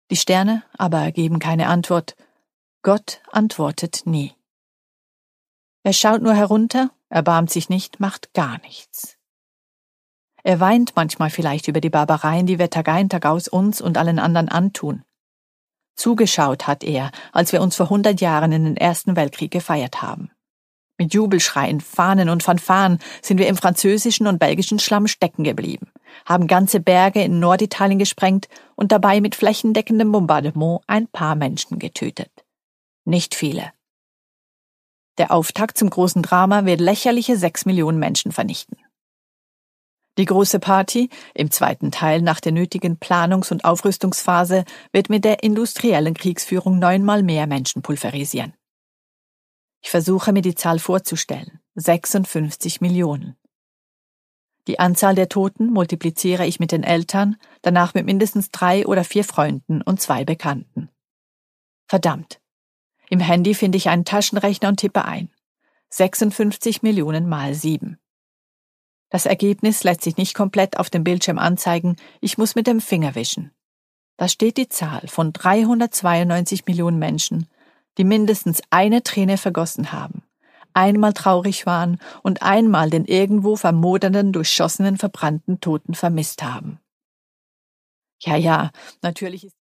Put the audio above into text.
Die Sterne aber geben keine Antwort. Gott antwortet nie. Er schaut nur herunter, erbarmt sich nicht, macht gar nichts. Er weint manchmal vielleicht über die Barbareien, die wir Tag ein, Tag aus uns und allen anderen antun. Zugeschaut hat er, als wir uns vor 100 Jahren in den Ersten Weltkrieg gefeiert haben. Mit Jubelschreien, Fahnen und Fanfaren sind wir im französischen und belgischen Schlamm stecken geblieben, haben ganze Berge in Norditalien gesprengt und dabei mit flächendeckendem Bombardement ein paar Menschen getötet. Nicht viele. Der Auftakt zum großen Drama wird lächerliche 6 Millionen Menschen vernichten. Die große Party, im zweiten Teil nach der nötigen Planungs- und Aufrüstungsphase, wird mit der industriellen Kriegsführung 9-mal mehr Menschen pulverisieren. Ich versuche mir die Zahl vorzustellen. 56 Millionen. Die Anzahl der Toten multipliziere ich mit den Eltern, danach mit mindestens 3 oder 4 Freunden und 2 Bekannten. Verdammt. Im Handy finde ich einen Taschenrechner und tippe ein. 56 Millionen mal 7. Das Ergebnis lässt sich nicht komplett auf dem Bildschirm anzeigen, ich muss mit dem Finger wischen. Da steht die Zahl von 392 Millionen Menschen, die mindestens eine Träne vergossen haben, einmal traurig waren und einmal den irgendwo vermodernden, durchschossenen, verbrannten Toten vermisst haben. Ja, natürlich ist